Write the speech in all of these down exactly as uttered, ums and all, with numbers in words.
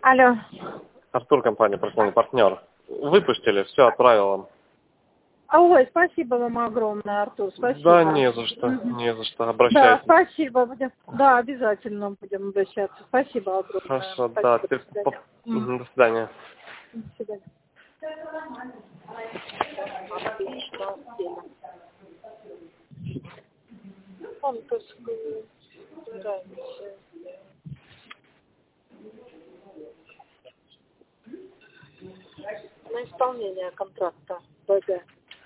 Алло. Артур, компания «Прослон Партнер». Выпустили, все отправил А, ой, спасибо вам огромное, Артур, вам. спасибо. Да, не за что, Мгм. не за что. Да, Обращайтесь. спасибо. Будем, да, обязательно будем обращаться. Спасибо огромное. Хорошо, да. Спасибо, до Ты... свидания. М, Мгм, до свидания. До свидания. Отлично, тема. Банковскую гарантию. На исполнение контракта БГ.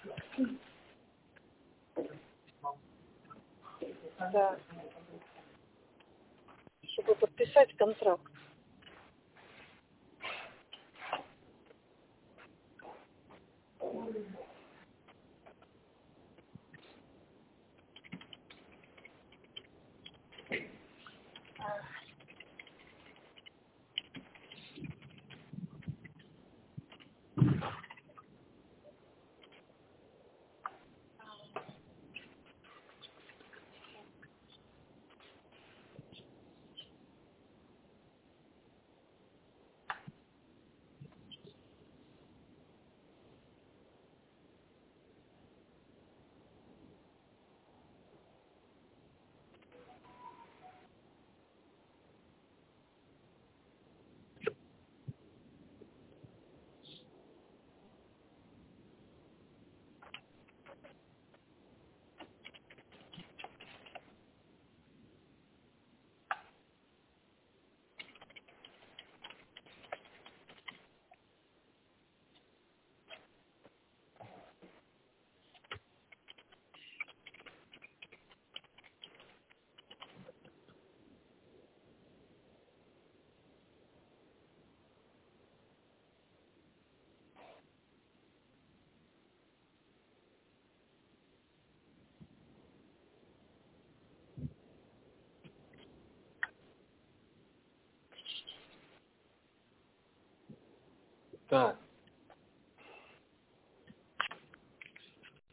Да. Чтобы подписать контракт. Так.